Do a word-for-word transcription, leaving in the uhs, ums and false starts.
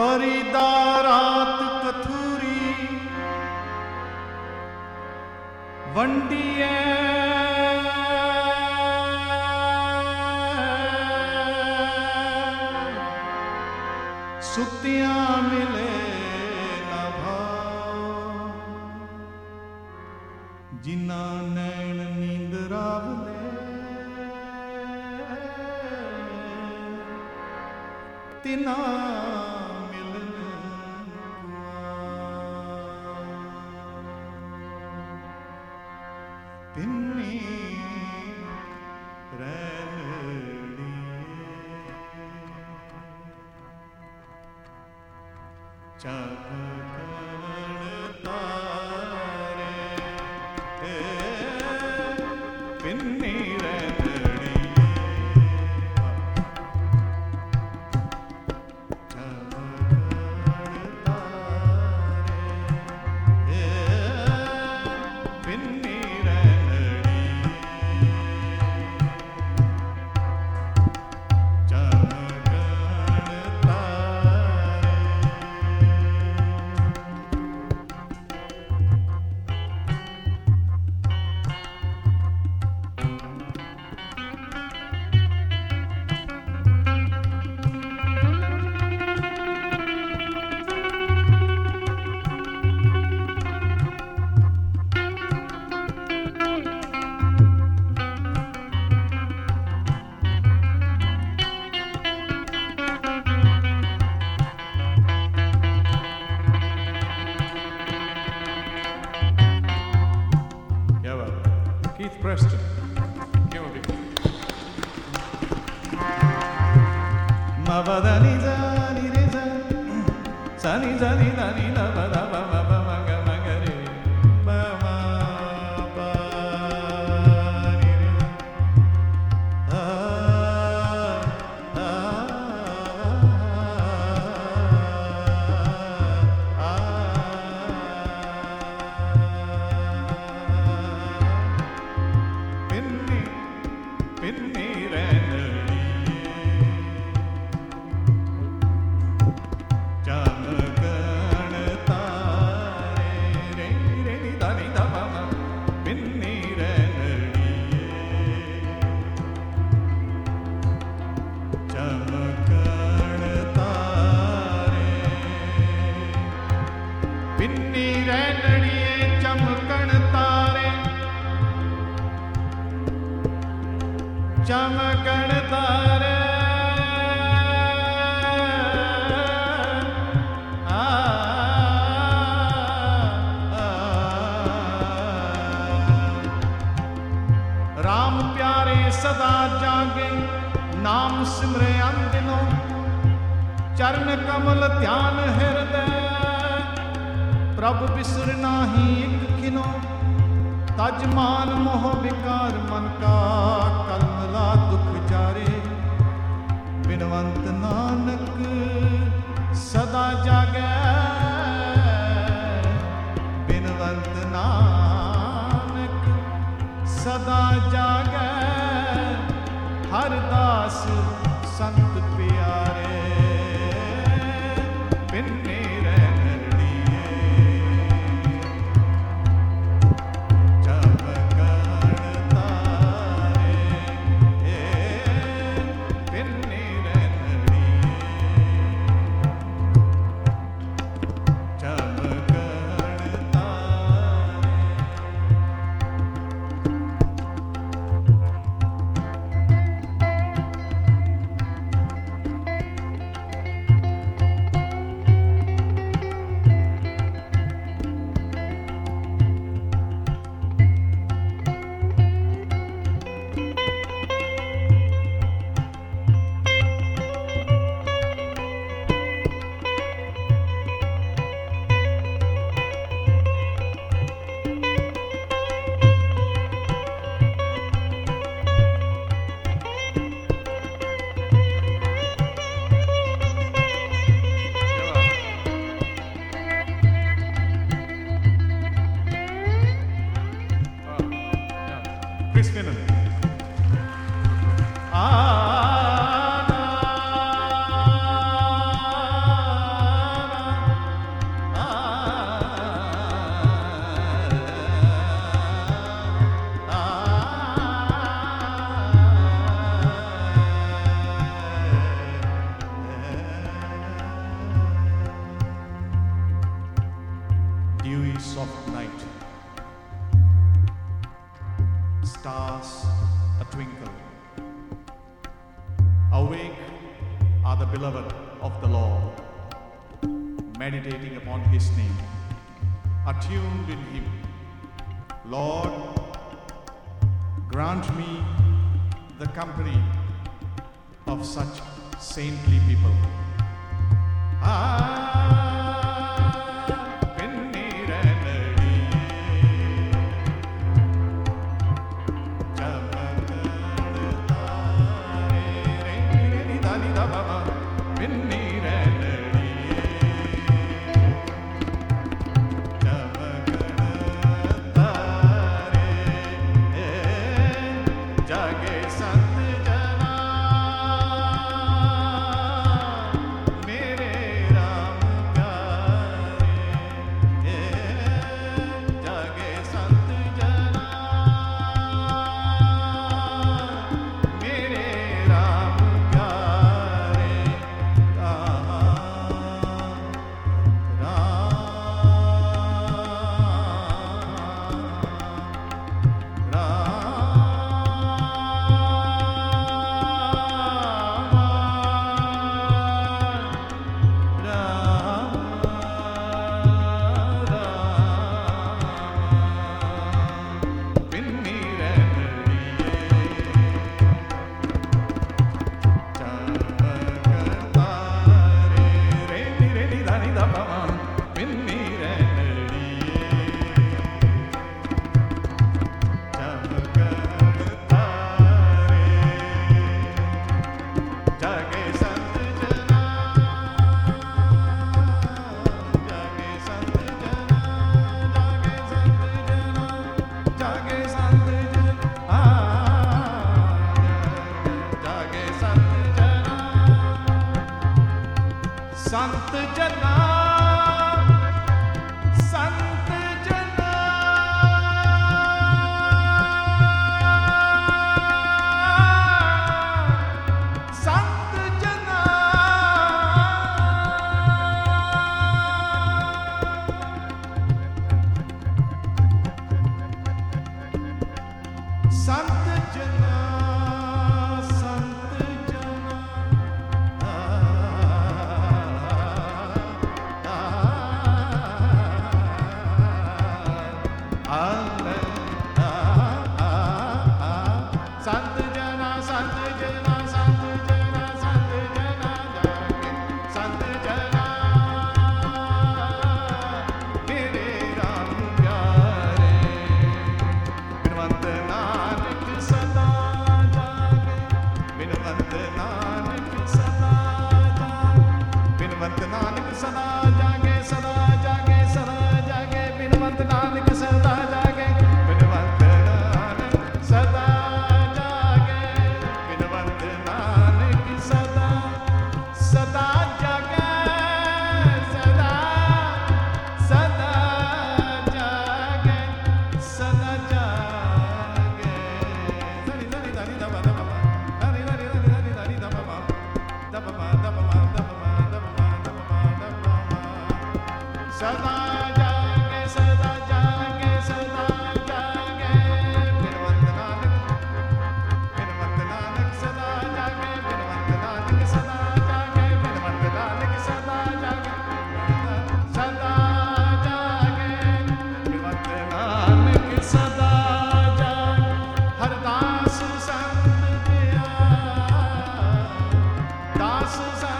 परिदा रात कथूरी वंडिए सुतिया मिले ना भाव जिना नैन नींद रावले तिना पिन्नी रैनड़ी चमकण तारे पिन्नी रैनड़ी चमकण तारे पिन्नी Keith Preston. Here we go. Mavadani zani re zani, zani zani zani la ba da ba ma ba ma ga ma ga re ba ma ba ni re ah ah ah. पिन्नी रैनड़ी चमकण तारे रे रे नी दा नी दा पा मा पिन्नी रैनड़ी चमकण तारे पिन्नी रैनड़ी चमकण तारे चमकण तारे आ, आ, आ, राम प्यारे सदा जागे नाम सिमरे अनदिनो चरण कमल ध्यान हृदय प्रभु बिसर नाही एक खिनो तज मान मोह विकार मन का कलमला दुख जारे बिनवंत नानक सदा जागे बिनवंत नानक सदा जागे हर दास संत प्यारे पिन्नी dewy soft night, stars a twinkle. Awake are the beloved of the Lord, meditating upon his name, attuned in him. Lord, grant me the company of such saintly people. Ah, संत जना संत जना संत जना संत जना सदा जागे सदा जागे सदा जागे बिनवंत नानक बिनवंत नानक सदा जागे बिनवंत नानक सदा जागे बिनवंत नानक सदा जागे सदा जागे बिनवंत नानक सदा जागे हर दास संत दिया दास